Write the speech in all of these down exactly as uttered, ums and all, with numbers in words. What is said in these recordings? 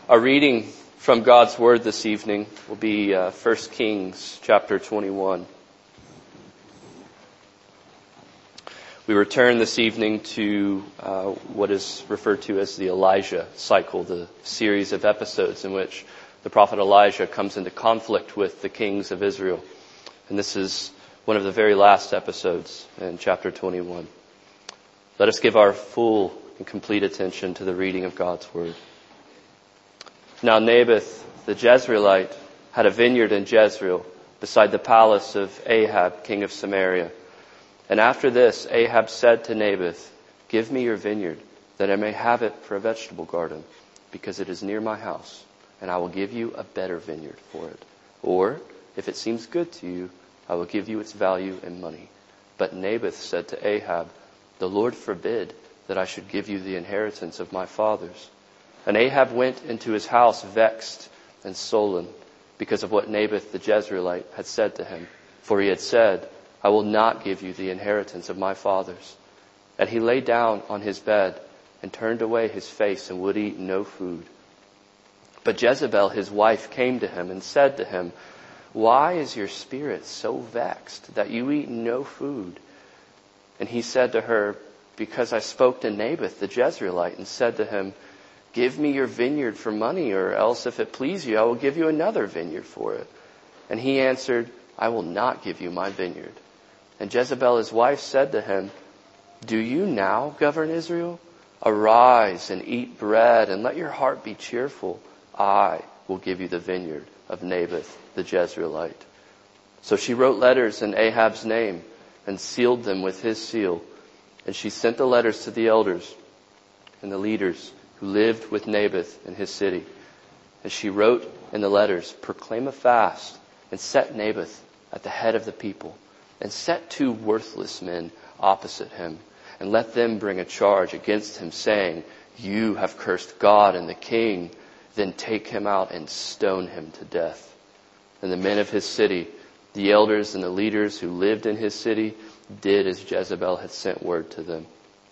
Our reading from God's Word this evening will be uh, First Kings chapter twenty-one. We return this evening to uh, what is referred to as the Elijah cycle, the series of episodes in which the prophet Elijah comes into conflict with the kings of Israel. And this is one of the very last episodes in chapter twenty-one. Let us give our full and complete attention to the reading of God's Word. Now Naboth the Jezreelite had a vineyard in Jezreel beside the palace of Ahab, king of Samaria. And after this, Ahab said to Naboth, "Give me your vineyard, that I may have it for a vegetable garden, because it is near my house, and I will give you a better vineyard for it. Or, if it seems good to you, I will give you its value in money." But Naboth said to Ahab, "The Lord forbid that I should give you the inheritance of my fathers." And Ahab went into his house vexed and sullen because of what Naboth the Jezreelite had said to him. For he had said, "I will not give you the inheritance of my fathers." And he lay down on his bed and turned away his face and would eat no food. But Jezebel his wife came to him and said to him, "Why is your spirit so vexed that you eat no food?" And he said to her, "Because I spoke to Naboth the Jezreelite and said to him, 'Give me your vineyard for money, or else if it please you, I will give you another vineyard for it.' And he answered, 'I will not give you my vineyard.' And Jezebel his wife said to him, 'Do you now govern Israel? Arise and eat bread, and let your heart be cheerful. I will give you the vineyard of Naboth the Jezreelite.' So she wrote letters in Ahab's name and sealed them with his seal. And she sent the letters to the elders and the leaders who lived with Naboth in his city. And she wrote in the letters, 'Proclaim a fast and set Naboth at the head of the people, and set two worthless men opposite him, and let them bring a charge against him, saying, "You have cursed God and the king. Then take him out and stone him to death." And the men of his city, the elders and the leaders who lived in his city, did as Jezebel had sent word to them.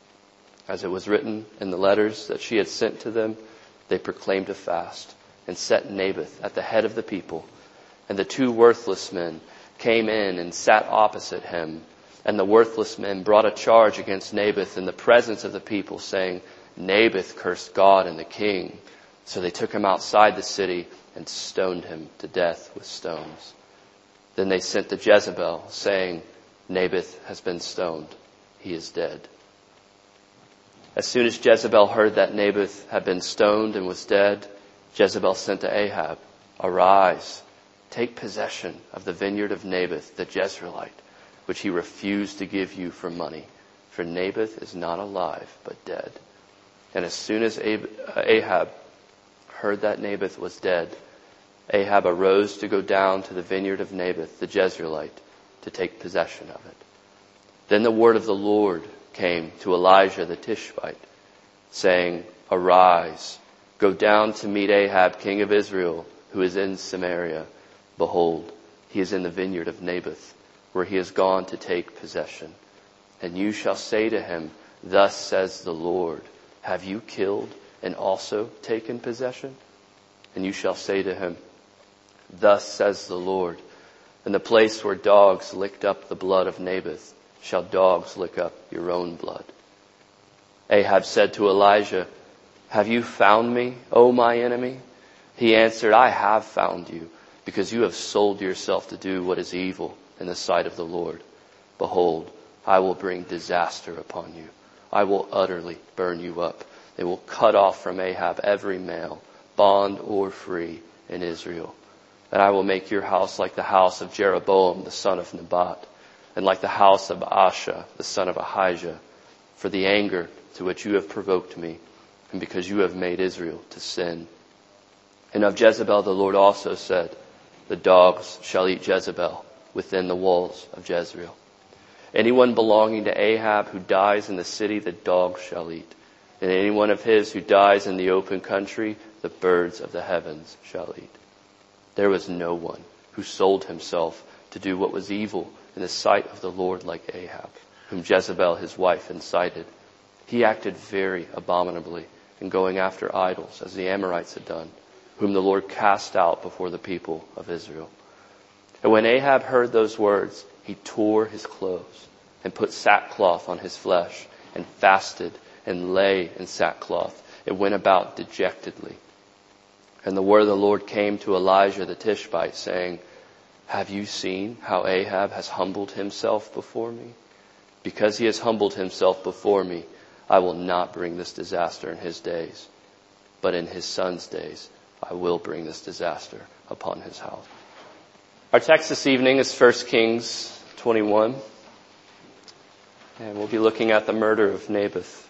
As it was written in the letters that she had sent to them, they proclaimed a fast and set Naboth at the head of the people. And the two worthless men came in and sat opposite him. And the worthless men brought a charge against Naboth in the presence of the people, saying, "Naboth cursed God and the king." So they took him outside the city and stoned him to death with stones. Then they sent to Jezebel, saying, "Naboth has been stoned. He is dead." As soon as Jezebel heard that Naboth had been stoned and was dead, Jezebel sent to Ahab, "Arise, take possession of the vineyard of Naboth the Jezreelite, which he refused to give you for money, for Naboth is not alive but dead." And as soon as Ahab heard that Naboth was dead, Ahab arose to go down to the vineyard of Naboth the Jezreelite to take possession of it. Then the word of the Lord came to Elijah the Tishbite, saying, "Arise, go down to meet Ahab, king of Israel, who is in Samaria. Behold, he is in the vineyard of Naboth, where he has gone to take possession. And you shall say to him, 'Thus says the Lord, have you killed and also taken possession?' And you shall say to him, 'Thus says the Lord, in the place where dogs licked up the blood of Naboth, shall dogs lick up your own blood.'" Ahab said to Elijah, "Have you found me, O my enemy?" He answered, "I have found you, because you have sold yourself to do what is evil in the sight of the Lord. Behold, I will bring disaster upon you. I will utterly burn you up. They will cut off from Ahab every male, bond or free, in Israel. And I will make your house like the house of Jeroboam the son of Nebat, and like the house of Baasha the son of Ahijah, for the anger to which you have provoked me, and because you have made Israel to sin." And of Jezebel the Lord also said, "The dogs shall eat Jezebel within the walls of Jezreel. Anyone belonging to Ahab who dies in the city, the dogs shall eat. And anyone of his who dies in the open country, the birds of the heavens shall eat." There was no one who sold himself to do what was evil in the sight of the Lord like Ahab, whom Jezebel his wife incited. He acted very abominably in going after idols, as the Amorites had done. whom the Lord cast out before the people of Israel. And when Ahab heard those words, he tore his clothes and put sackcloth on his flesh and fasted and lay in sackcloth and went about dejectedly. And the word of the Lord came to Elijah the Tishbite, saying, have you seen how Ahab has humbled himself before me? Because he has humbled himself before me, I will not bring this disaster in his days, but in his son's days I will bring this disaster upon his house. Our text this evening is First Kings twenty-one, and we'll be looking at the murder of Naboth.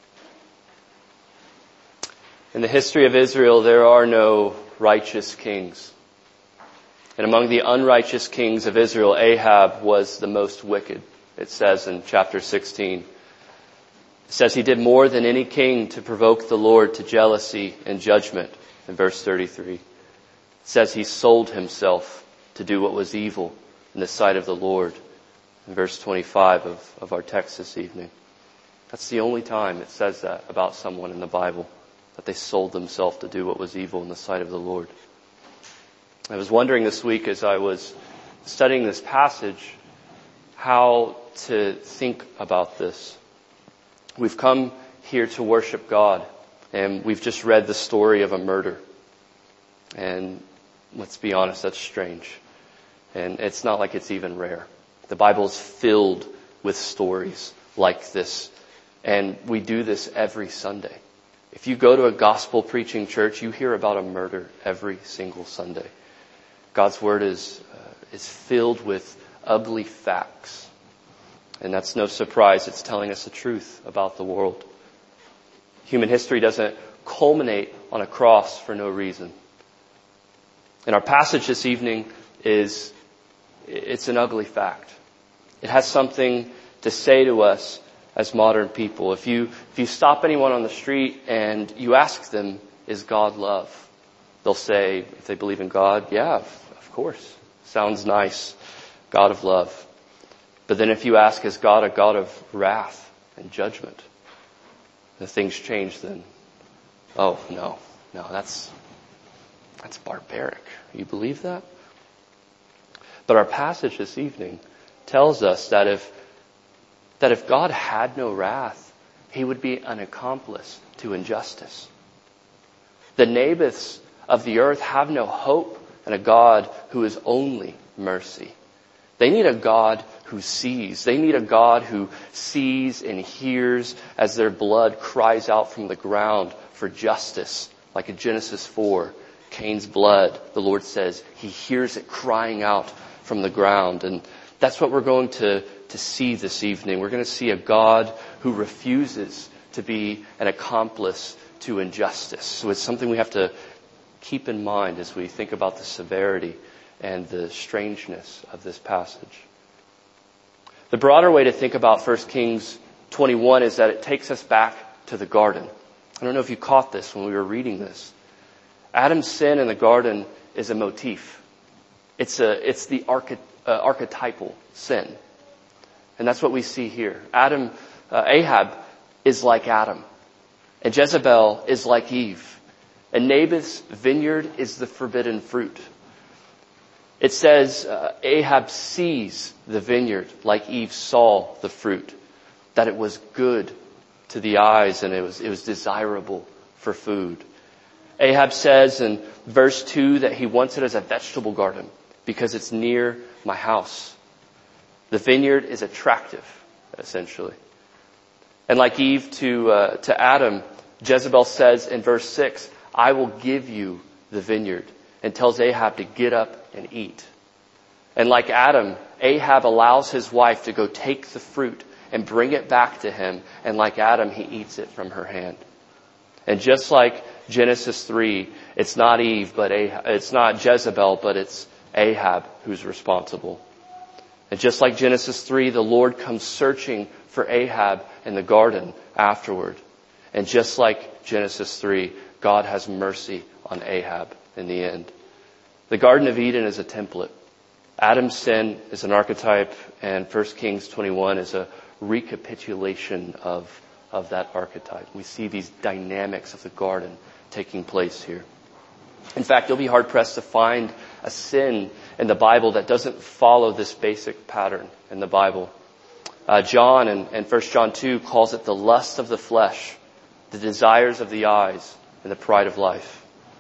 In the history of Israel, there are no righteous kings. And among the unrighteous kings of Israel, Ahab was the most wicked. It says in chapter sixteen. It says he did more than any king to provoke the Lord to jealousy and judgment in verse thirty-three. It says he sold himself to do what was evil in the sight of the Lord in verse twenty-five of, of our text this evening. That's the only time it says that about someone in the Bible, that they sold themselves to do what was evil in the sight of the Lord. I was wondering this week as I was studying this passage how to think about this. We've come here to worship God, and we've just read the story of a murder. And let's be honest, that's strange. And it's not like it's even rare. The Bible is filled with stories like this. And we do this every Sunday. If you go to a gospel preaching church, you hear about a murder every single Sunday. God's word is uh, is filled with ugly facts. And that's no surprise. It's telling us the truth about the world. Human history doesn't culminate on a cross for no reason. And our passage this evening is, it's an ugly fact. It has something to say to us as modern people. If you, if you stop anyone on the street and you ask them, is God love? They'll say, if they believe in God, yeah, of course. Sounds nice. God of love. But then if you ask, is God a God of wrath and judgment? The things change then. Oh, no. No, that's, that's barbaric. You believe that? But our passage this evening tells us that if, that if God had no wrath, he would be an accomplice to injustice. The Naboths of the earth have no hope in a God who is only mercy. They need a God who sees. They need a God who sees and hears as their blood cries out from the ground for justice. Like in Genesis four, Cain's blood, the Lord says, he hears it crying out from the ground. And that's what we're going to, to see this evening. We're going to see a God who refuses to be an accomplice to injustice. So it's something we have to keep in mind as we think about the severity and the strangeness of this passage. The broader way to think about First Kings twenty-one is that it takes us back to the garden. I don't know if you caught this when we were reading this. Adam's sin in the garden is a motif. It's a, it's the archety- uh, archetypal sin. And that's what we see here. Adam, uh, Ahab is like Adam. And Jezebel is like Eve. And Naboth's vineyard is the forbidden fruit. It says uh, Ahab sees the vineyard like Eve saw the fruit, that it was good to the eyes and it was it was desirable for food. Ahab says in verse two that he wants it as a vegetable garden because it's near my house. The vineyard is attractive, essentially. And like Eve to uh, to Adam, Jezebel says in verse six, I will give you the vineyard, and tells Ahab to get up and eat. And like Adam, Ahab allows his wife to go take the fruit and bring it back to him. And like Adam, he eats it from her hand. And just like Genesis three, it's not Eve, but Ahab, it's not Jezebel, but it's Ahab who's responsible. And just like Genesis three, the Lord comes searching for Ahab in the garden afterward. And just like Genesis three, God has mercy on Ahab in the end. The Garden of Eden is a template. Adam's sin is an archetype, and First Kings twenty-one is a recapitulation of, of that archetype. We see these dynamics of the garden taking place here. In fact, you'll be hard-pressed to find a sin in the Bible that doesn't follow this basic pattern in the Bible. Uh, John in, in First John two calls it the lust of the flesh, the desires of the eyes, and the pride of life.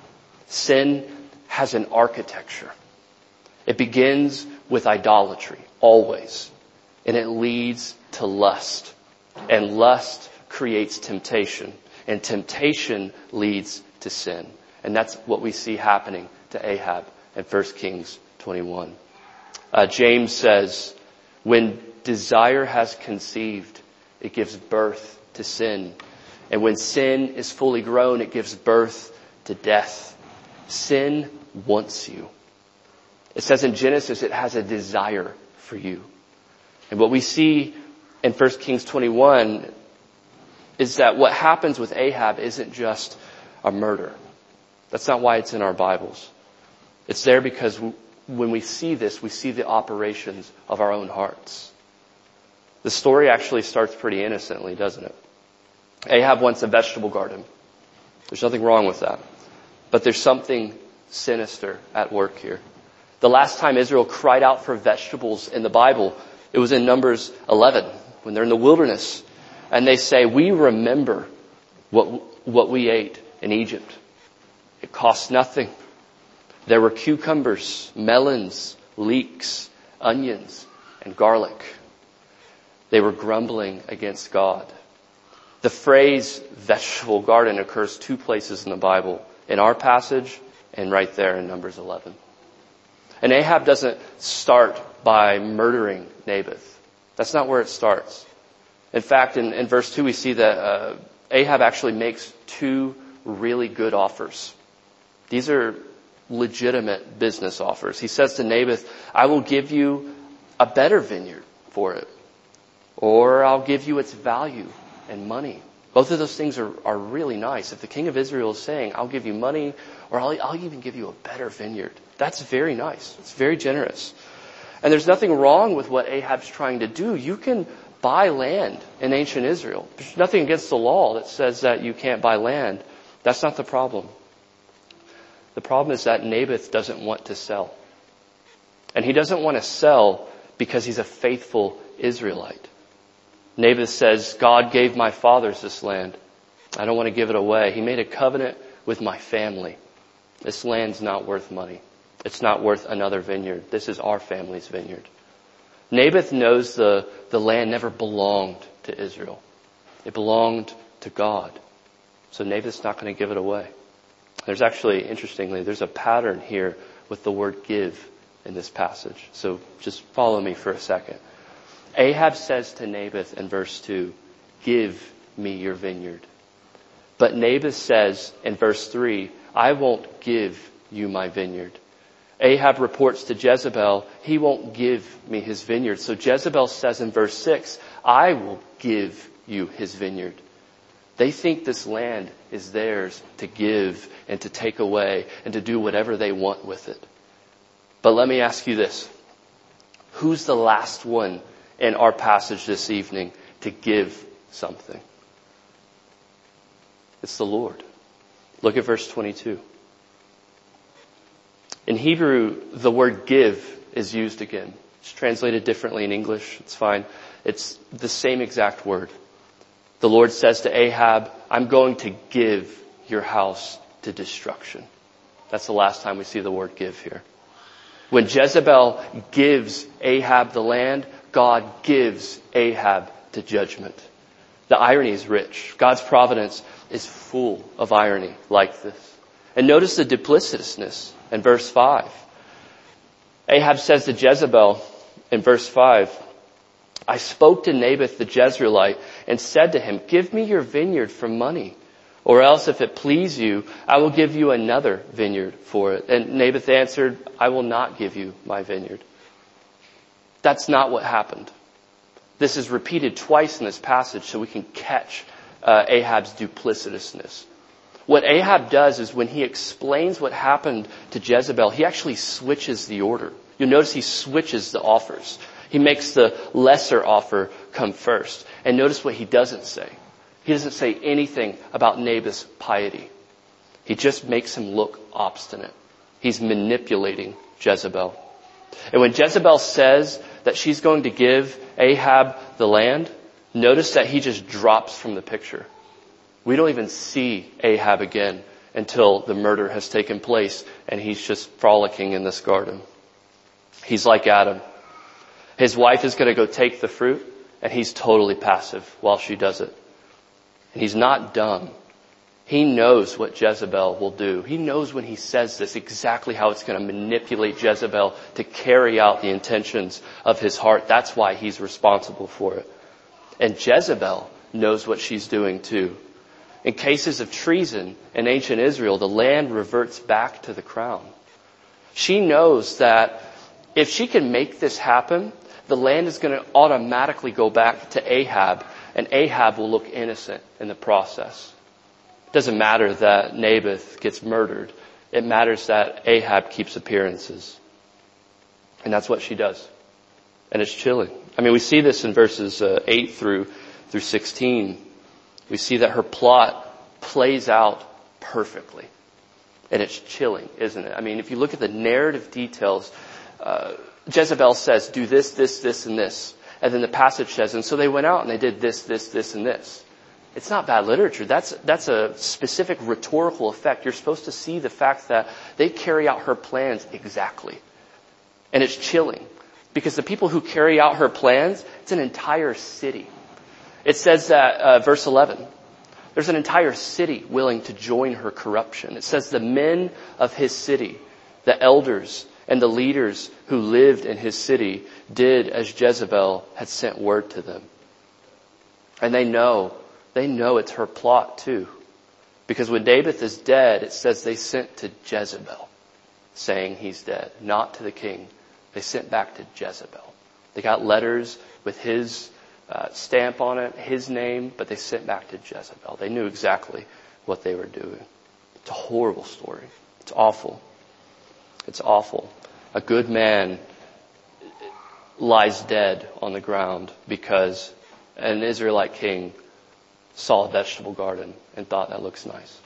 Sin has an architecture. It begins with idolatry, always. And it leads to lust. And lust creates temptation. And temptation leads to sin. And that's what we see happening to Ahab in First Kings twenty-one. Uh, James says, when desire has conceived, it gives birth to sin. And when sin is fully grown, it gives birth to death. Sin wants you. It says in Genesis, it has a desire for you. And what we see in First Kings twenty-one is that what happens with Ahab isn't just a murder. That's not why it's in our Bibles. It's there because when we see this, we see the operations of our own hearts. The story actually starts pretty innocently, doesn't it? Ahab wants a vegetable garden. There's nothing wrong with that. But there's something sinister at work here. The last time Israel cried out for vegetables in the Bible, it was in Numbers eleven, when they're in the wilderness. And they say, we remember what, what we ate in Egypt. It cost nothing. There were cucumbers, melons, leeks, onions, and garlic. They were grumbling against God. The phrase vegetable garden occurs two places in the Bible, in our passage and right there in Numbers eleven. And Ahab doesn't start by murdering Naboth. That's not where it starts. In fact, in, in verse two, we see that uh, Ahab actually makes two really good offers. These are legitimate business offers. He says to Naboth, I will give you a better vineyard for it. Or I'll give you its value and money. Both of those things are, are really nice. If the king of Israel is saying, I'll give you money, or I'll, I'll even give you a better vineyard, that's very nice. It's very generous. And there's nothing wrong with what Ahab's trying to do. You can buy land in ancient Israel. There's nothing against the law that says that you can't buy land. That's not the problem. The problem is that Naboth doesn't want to sell. And he doesn't want to sell because he's a faithful Israelite. Naboth says, God gave my fathers this land. I don't want to give it away. He made a covenant with my family. This land's not worth money. It's not worth another vineyard. This is our family's vineyard. Naboth knows the, the land never belonged to Israel. It belonged to God. So Naboth's not going to give it away. There's actually, interestingly, there's a pattern here with the word give in this passage. So just follow me for a second. Ahab says to Naboth in verse two, give me your vineyard. But Naboth says in verse three, I won't give you my vineyard. Ahab reports to Jezebel, he won't give me his vineyard. So Jezebel says in verse six, I will give you his vineyard. They think this land is theirs to give and to take away and to do whatever they want with it. But let me ask you this. Who's the last one in our passage this evening to give something? It's the Lord. Look at verse twenty-two. In Hebrew, the word give is used again. It's translated differently in English. It's fine. It's the same exact word. The Lord says to Ahab, I'm going to give your house to destruction. That's the last time we see the word give here. When Jezebel gives Ahab the land, God gives Ahab to judgment. The irony is rich. God's providence is full of irony like this. And notice the duplicitousness in verse five. Ahab says to Jezebel in verse five, I spoke to Naboth the Jezreelite and said to him, give me your vineyard for money, or else if it please you, I will give you another vineyard for it. And Naboth answered, I will not give you my vineyard. That's not what happened. This is repeated twice in this passage so we can catch uh, Ahab's duplicitousness. What Ahab does is when he explains what happened to Jezebel, he actually switches the order. You'll notice he switches the offers. He makes the lesser offer come first. And notice what he doesn't say. He doesn't say anything about Naboth's piety. He just makes him look obstinate. He's manipulating Jezebel. And when Jezebel says that she's going to give Ahab the land, notice that he just drops from the picture. We don't even see Ahab again until the murder has taken place and he's just frolicking in this garden. He's like Adam. His wife is going to go take the fruit and he's totally passive while she does it. And he's not dumb. He knows what Jezebel will do. He knows when he says this exactly how it's going to manipulate Jezebel to carry out the intentions of his heart. That's why he's responsible for it. And Jezebel knows what she's doing too. In cases of treason in ancient Israel, the land reverts back to the crown. She knows that if she can make this happen, the land is going to automatically go back to Ahab, and Ahab will look innocent in the process. It doesn't matter that Naboth gets murdered. It matters that Ahab keeps appearances. And that's what she does. And it's chilling. I mean, we see this in verses uh, eight through through sixteen. We see that her plot plays out perfectly. And it's chilling, isn't it? I mean, if you look at the narrative details, uh, Jezebel says, do this, this, this, and this. And then the passage says, and so they went out and they did this, this, this, and this. It's not bad literature. That's, that's a specific rhetorical effect. You're supposed to see the fact that they carry out her plans exactly. And it's chilling. Because the people who carry out her plans, it's an entire city. It says that, uh, verse eleven, there's an entire city willing to join her corruption. It says the men of his city, the elders and the leaders who lived in his city did as Jezebel had sent word to them. And they know, they know it's her plot too. Because when Naboth is dead, it says they sent to Jezebel saying he's dead, not to the king. They sent back to Jezebel. They got letters with his uh, stamp on it, his name, but they sent back to Jezebel. They knew exactly what they were doing. It's a horrible story. It's awful. It's awful. A good man lies dead on the ground because an Israelite king saw a vegetable garden and thought that looks nice.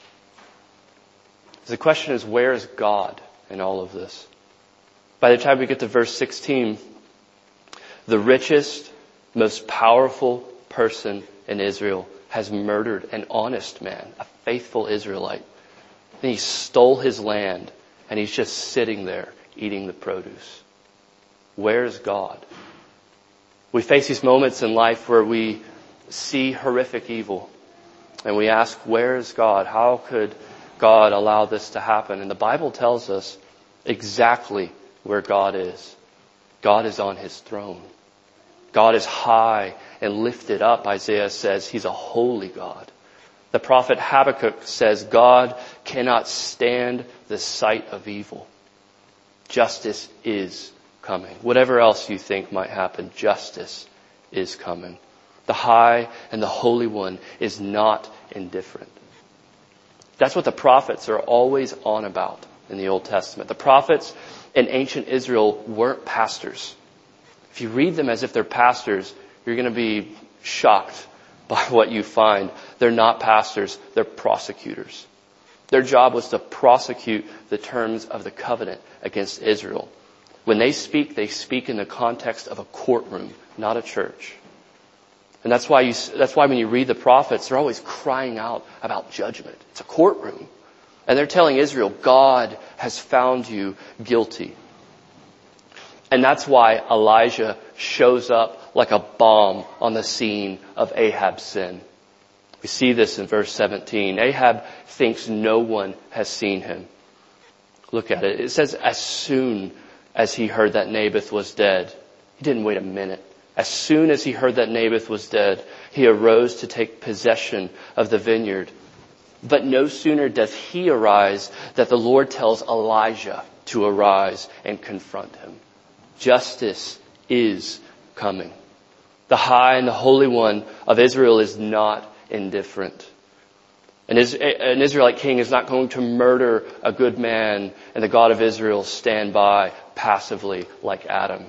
The question is, where is God in all of this? By the time we get to verse sixteen, the richest, most powerful person in Israel has murdered an honest man, a faithful Israelite. And he stole his land, and he's just sitting there eating the produce. Where's God? We face these moments in life where we see horrific evil, and we ask, where is God? How could God allow this to happen? And the Bible tells us exactly where God is. God is on his throne. God is high and lifted up. Isaiah says he's a holy God. The prophet Habakkuk says God cannot stand the sight of evil. Justice is coming. Whatever else you think might happen, justice is coming. The high and the holy one is not indifferent. That's what the prophets are always on about in the Old Testament. The prophets in ancient Israel weren't pastors. If you read them as if they're pastors, you're going to be shocked by what you find. They're not pastors, they're prosecutors. Their job was to prosecute the terms of the covenant against Israel. When they speak, they speak in the context of a courtroom, not a church. And that's why you, that's why when you read the prophets, they're always crying out about judgment. It's a courtroom. And they're telling Israel, God has found you guilty. And that's why Elijah shows up like a bomb on the scene of Ahab's sin. We see this in verse seventeen. Ahab thinks no one has seen him. Look at it. It says, as soon as he heard that Naboth was dead, he didn't wait a minute. As soon as he heard that Naboth was dead, he arose to take possession of the vineyard. But no sooner does he arise that the Lord tells Elijah to arise and confront him. Justice is coming. The high and the holy one of Israel is not indifferent. An Israelite king is not going to murder a good man and the God of Israel stand by passively like Adam.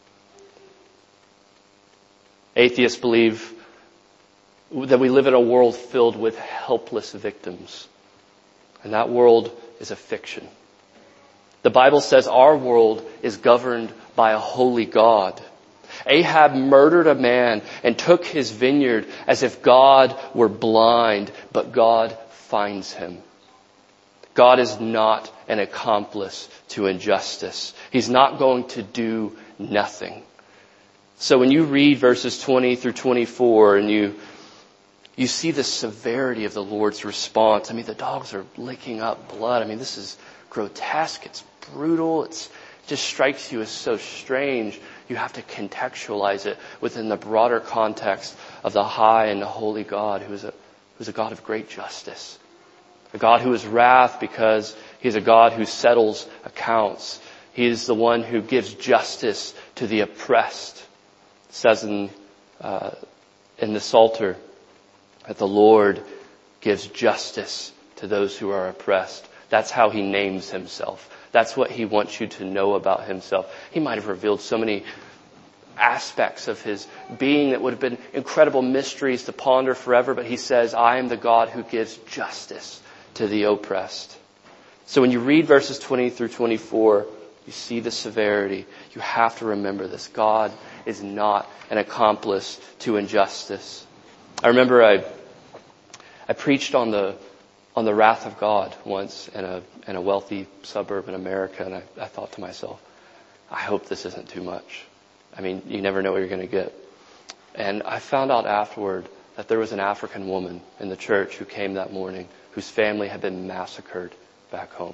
Atheists believe that we live in a world filled with helpless victims. And that world is a fiction. The Bible says our world is governed by a holy God. Ahab murdered a man and took his vineyard as if God were blind, but God finds him. God is not an accomplice to injustice. He's not going to do nothing. So when you read verses twenty through twenty-four and you you see the severity of the Lord's response. I mean, the dogs are licking up blood. I mean, this is grotesque. It's brutal. It's, it just strikes you as so strange. You have to contextualize it within the broader context of the high and the holy God who is a, who's a God of great justice. A God who is wrath because He's a God who settles accounts. He is the one who gives justice to the oppressed. It says in, uh, in the Psalter that the Lord gives justice to those who are oppressed. That's how He names Himself. That's what He wants you to know about Himself. He might have revealed so many aspects of His being that would have been incredible mysteries to ponder forever, but He says, I am the God who gives justice to the oppressed. So when you read verses twenty through twenty-four, you see the severity. You have to remember this. God is not an accomplice to injustice. I remember I I preached on the on the wrath of God once in a in a wealthy suburb in America, and I, I thought to myself, I hope this isn't too much. I mean, you never know what you're going to get. And I found out afterward that there was an African woman in the church who came that morning whose family had been massacred back home.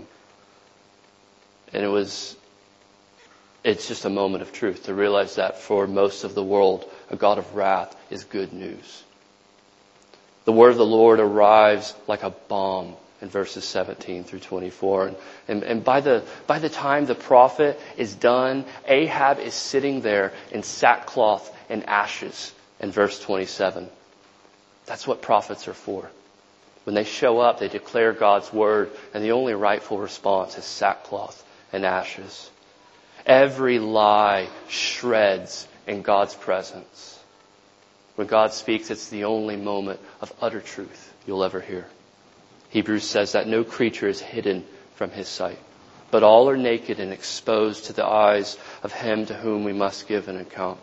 And it was, it's just a moment of truth to realize that for most of the world, a God of wrath is good news. The word of the Lord arrives like a bomb in verses seventeen through twenty-four. And, and, and by the, by the time the prophet is done, Ahab is sitting there in sackcloth and ashes in verse twenty-seven. That's what prophets are for. When they show up, they declare God's word, and the only rightful response is sackcloth and ashes. Every lie shreds in God's presence. When God speaks, it's the only moment of utter truth you'll ever hear. Hebrews says that no creature is hidden from His sight, but all are naked and exposed to the eyes of Him to whom we must give an account.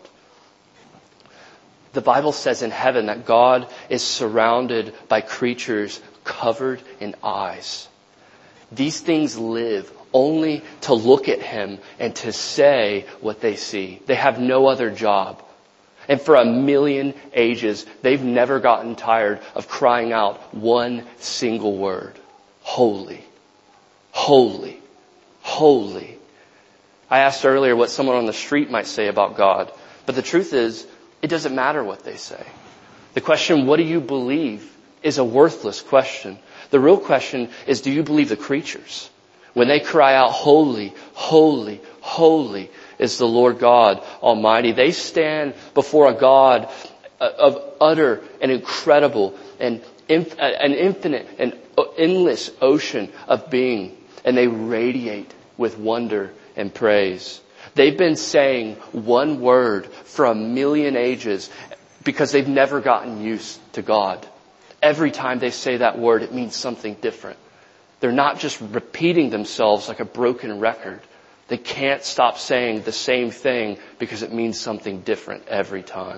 The Bible says in heaven that God is surrounded by creatures covered in eyes. These things live only to look at Him and to say what they see. They have no other job. And for a million ages, they've never gotten tired of crying out one single word. Holy, holy, holy. I asked earlier what someone on the street might say about God. But the truth is, it doesn't matter what they say. The question, what do you believe, is a worthless question. The real question is, do you believe the creatures? When they cry out, holy, holy, holy is the Lord God Almighty. They stand before a God of utter and incredible and an infinite and endless ocean of being. And they radiate with wonder and praise. They've been saying one word for a million ages because they've never gotten used to God. Every time they say that word, it means something different. They're not just repeating themselves like a broken record. They can't stop saying the same thing because it means something different every time.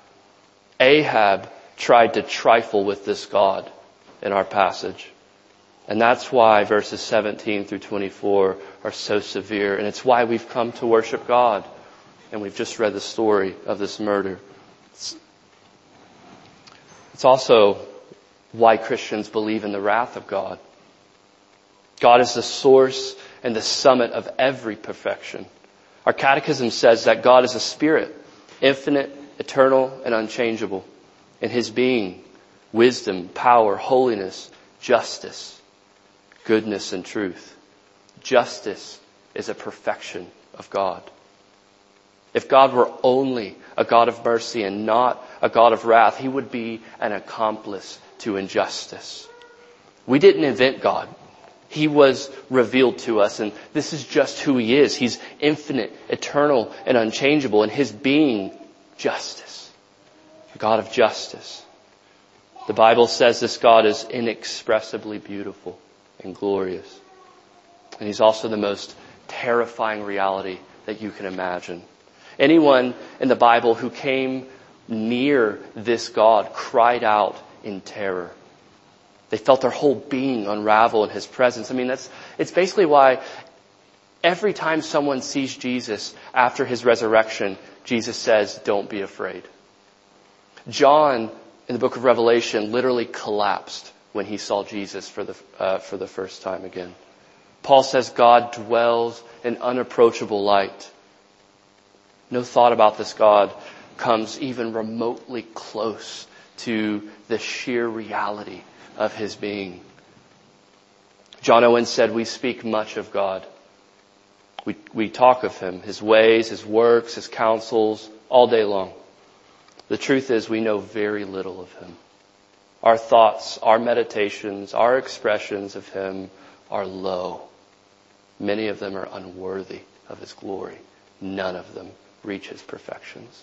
Ahab tried to trifle with this God in our passage. And that's why verses seventeen through twenty-four are so severe. And it's why we've come to worship God. And we've just read the story of this murder. It's, it's also why Christians believe in the wrath of God. God is the source and the summit of every perfection. Our catechism says that God is a spirit, infinite, eternal, and unchangeable. In His being, wisdom, power, holiness, justice, goodness, and truth. Justice is a perfection of God. If God were only a God of mercy and not a God of wrath, He would be an accomplice to injustice. We didn't invent God. He was revealed to us, and this is just who He is. He's infinite, eternal, and unchangeable, and His being, justice. A God of justice. The Bible says this God is inexpressibly beautiful and glorious. And he's also the most terrifying reality that you can imagine. Anyone in the Bible who came near this God cried out in terror. They felt their whole being unravel in his presence. I mean, that's, it's basically why every time someone sees Jesus after his resurrection, Jesus says, don't be afraid. John, in the book of Revelation, literally collapsed when he saw Jesus for the, uh, for the first time again. Paul says God dwells in unapproachable light. No thought about this God comes even remotely close to the sheer reality of his being. John Owen said, we speak much of God. We, we talk of him, his ways, his works, his counsels, all day long. The truth is we know very little of him. Our thoughts, our meditations, our expressions of him are low. Many of them are unworthy of his glory. None of them reach his perfections.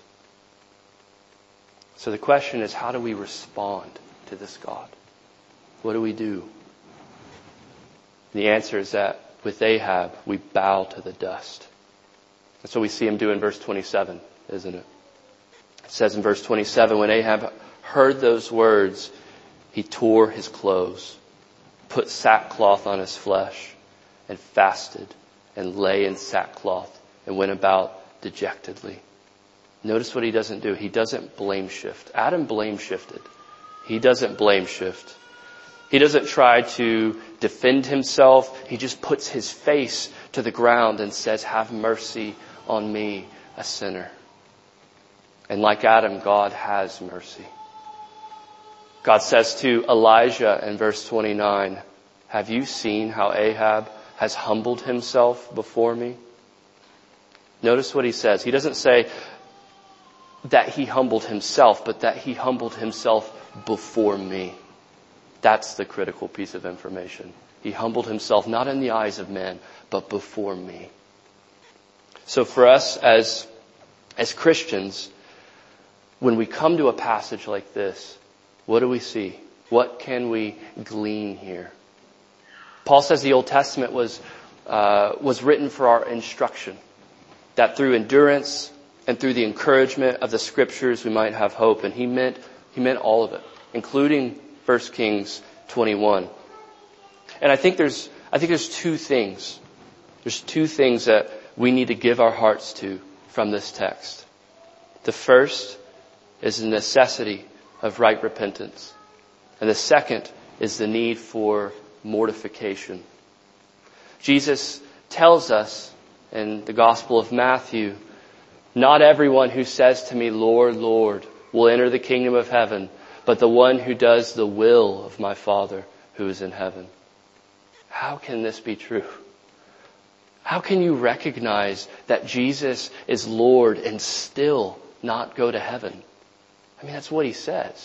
So the question is, how do we respond to this God? What do we do? The answer is that with Ahab, we bow to the dust. That's what we see him do in verse twenty-seven, isn't it? It says in verse twenty-seven, when Ahab heard those words, he tore his clothes, put sackcloth on his flesh, and fasted and lay in sackcloth and went about dejectedly. Notice what he doesn't do. He doesn't blame shift. Adam blame shifted. He doesn't blame shift. He doesn't try to defend himself. He just puts his face to the ground and says, have mercy on me, a sinner. And like Adam, God has mercy. God says to Elijah in verse twenty-nine, have you seen how Ahab has humbled himself before me? Notice what he says. He doesn't say that he humbled himself, but that he humbled himself before me. That's the critical piece of information. He humbled himself not in the eyes of men, but before me. So for us as, as Christians, when we come to a passage like this, what do we see? What can we glean here? Paul says the Old Testament was, uh, was written for our instruction, that through endurance and through the encouragement of the scriptures we might have hope. And he meant, he meant all of it, including First Kings twenty-one. And I think there's, I think there's two things. There's two things that we need to give our hearts to from this text. The first is the necessity of right repentance. And the second is the need for mortification. Jesus tells us in the Gospel of Matthew, not everyone who says to me, Lord, Lord, will enter the kingdom of heaven, but the one who does the will of my Father who is in heaven. How can this be true? How can you recognize that Jesus is Lord and still not go to heaven? I mean, that's what he says.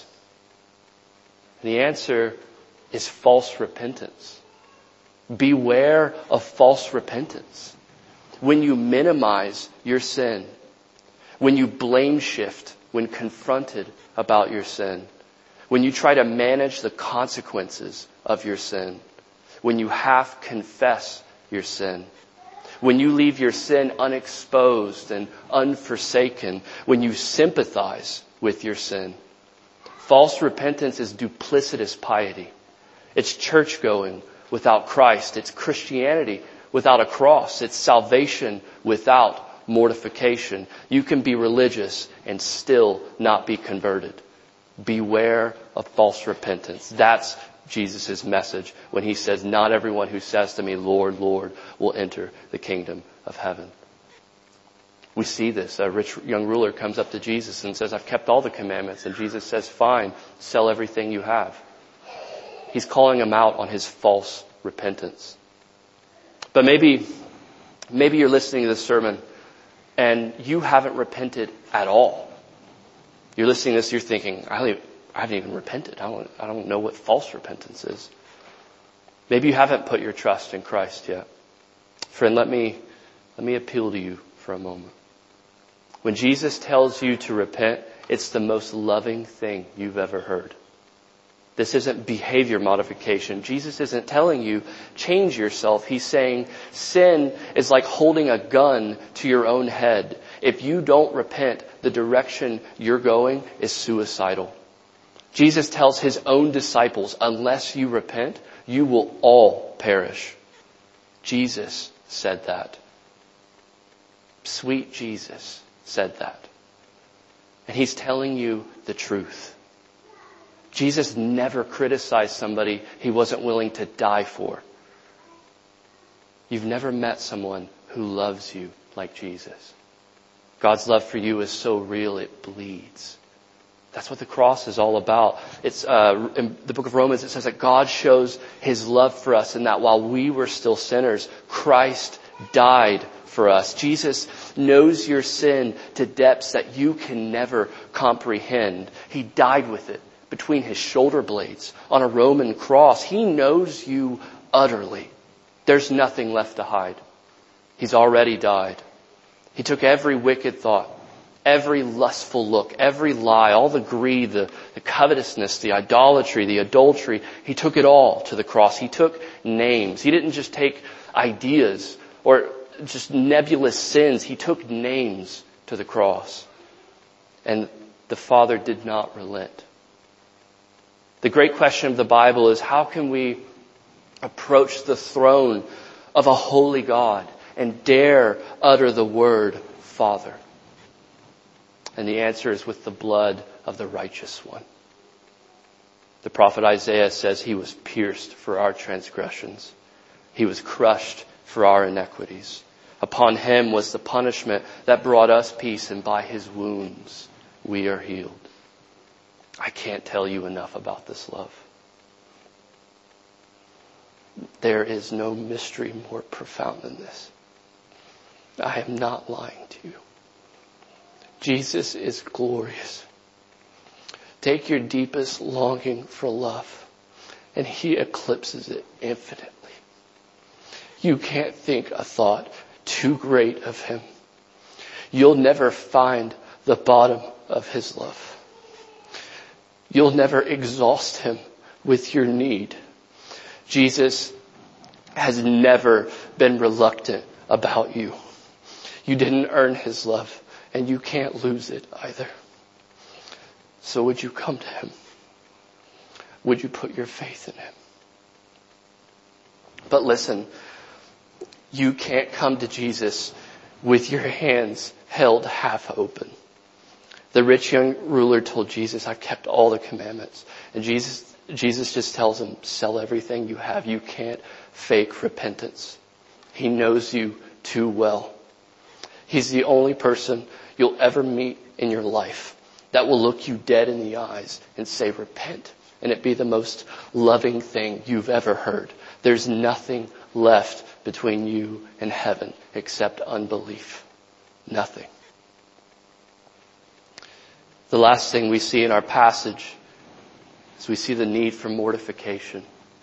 And the answer is false repentance. Beware of false repentance. When you minimize your sin, when you blame shift when confronted about your sin, when you try to manage the consequences of your sin, when you half confess your sin, when you leave your sin unexposed and unforsaken, when you sympathize with your sin. False repentance is duplicitous piety. It's church going without Christ. It's Christianity without a cross. It's salvation without mortification. You can be religious and still not be converted. Beware of false repentance. That's Jesus' message when he says, not everyone who says to me, Lord, Lord, will enter the kingdom of heaven. We see this. A rich young ruler comes up to Jesus and says, I've kept all the commandments. And Jesus says, fine, sell everything you have. He's calling him out on his false repentance. But maybe, maybe you're listening to this sermon and you haven't repented at all. You're listening to this, you're thinking, I, don't even, I haven't even repented. I don't, I don't know what false repentance is. Maybe you haven't put your trust in Christ yet. Friend, let me, let me appeal to you for a moment. When Jesus tells you to repent, it's the most loving thing you've ever heard. This isn't behavior modification. Jesus isn't telling you, change yourself. He's saying sin is like holding a gun to your own head. If you don't repent, the direction you're going is suicidal. Jesus tells his own disciples, unless you repent, you will all perish. Jesus said that. Sweet Jesus said that. And he's telling you the truth. Jesus never criticized somebody he wasn't willing to die for. You've never met someone who loves you like Jesus. God's love for you is so real it bleeds. That's what the cross is all about. It's uh, in the book of Romans, it says that God shows his love for us, and that while we were still sinners, Christ died for us. Jesus knows your sin to depths that you can never comprehend. He died with it between his shoulder blades on a Roman cross. He knows you utterly. There's nothing left to hide. He's already died. He took every wicked thought, every lustful look, every lie, all the greed, the, the covetousness, the idolatry, the adultery. He took it all to the cross. He took names. He didn't just take ideas or just nebulous sins. He took names to the cross. And the Father did not relent. The great question of the Bible is, how can we approach the throne of a holy God and dare utter the word Father? And the answer is with the blood of the righteous one. The prophet Isaiah says he was pierced for our transgressions. He was crushed for our iniquities. Upon him was the punishment that brought us peace, and by his wounds we are healed. I can't tell you enough about this love. There is no mystery more profound than this. I am not lying to you. Jesus is glorious. Take your deepest longing for love, and he eclipses it infinitely. You can't think a thought too great of him. You'll never find the bottom of his love. You'll never exhaust him with your need. Jesus has never been reluctant about you. You didn't earn his love, and you can't lose it either. So would you come to him? Would you put your faith in him? But listen, you can't come to Jesus with your hands held half open. The rich young ruler told Jesus, I've kept all the commandments. And Jesus, Jesus just tells him, sell everything you have. You can't fake repentance. He knows you too well. He's the only person you'll ever meet in your life that will look you dead in the eyes and say, repent. And it be the most loving thing you've ever heard. There's nothing left between you and heaven except unbelief. Nothing. The last thing we see in our passage is we see the need for mortification.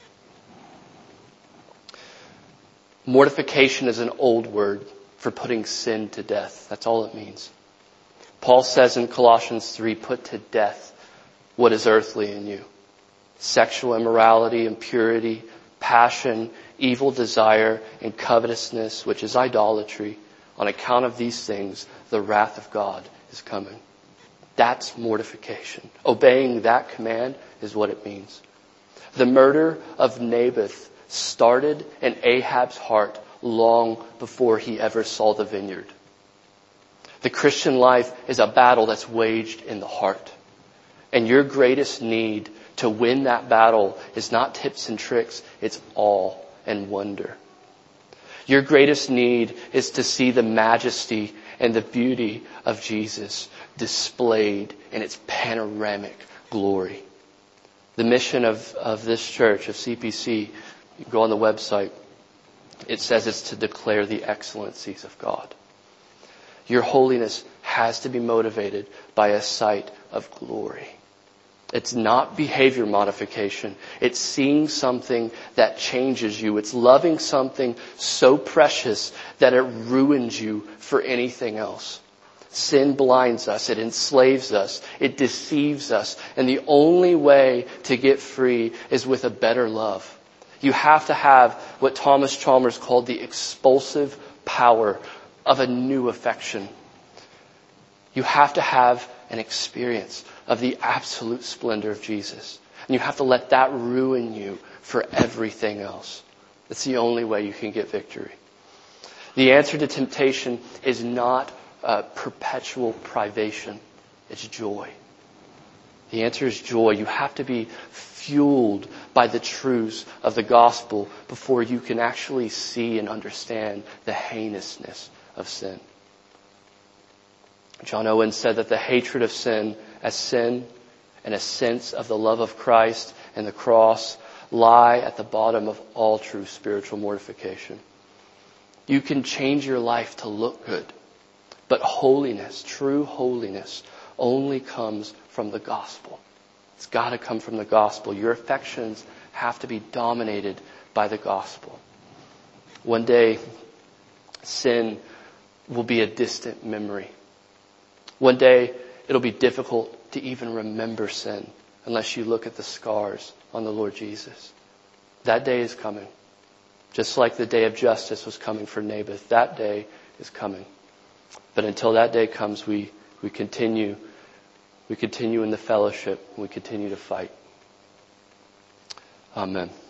Mortification is an old word for putting sin to death. That's all it means. Paul says in Colossians three, put to death what is earthly in you. Sexual immorality, impurity, passion, evil desire, and covetousness, which is idolatry. On account of these things, the wrath of God is coming. That's mortification. Obeying that command is what it means. The murder of Naboth started in Ahab's heart long before he ever saw the vineyard. The Christian life is a battle that's waged in the heart. And your greatest need to win that battle is not tips and tricks, it's awe and wonder. Your greatest need is to see the majesty and the beauty of Jesus displayed in its panoramic glory. The mission of, of this church, of C P C, you go on the website, it says it's to declare the excellencies of God. Your holiness has to be motivated by a sight of glory. It's not behavior modification. It's seeing something that changes you. It's loving something so precious that it ruins you for anything else. Sin blinds us. It enslaves us. It deceives us. And the only way to get free is with a better love. You have to have what Thomas Chalmers called the expulsive power of a new affection. You have to have an experience of the absolute splendor of Jesus. And you have to let that ruin you for everything else. It's the only way you can get victory. The answer to temptation is not uh, perpetual privation. It's joy. The answer is joy. You have to be fueled by the truths of the gospel before you can actually see and understand the heinousness of sin. John Owen said that the hatred of sin as sin and a sense of the love of Christ and the cross lie at the bottom of all true spiritual mortification. You can change your life to look good, but holiness, true holiness, only comes from the gospel. It's got to come from the gospel. Your affections have to be dominated by the gospel. One day, sin will be a distant memory. One day, it'll be difficult to even remember sin unless you look at the scars on the Lord Jesus. That day is coming. Just like the day of justice was coming for Naboth, that day is coming. But until that day comes, we, we continue, we continue in the fellowship, and we continue to fight. Amen.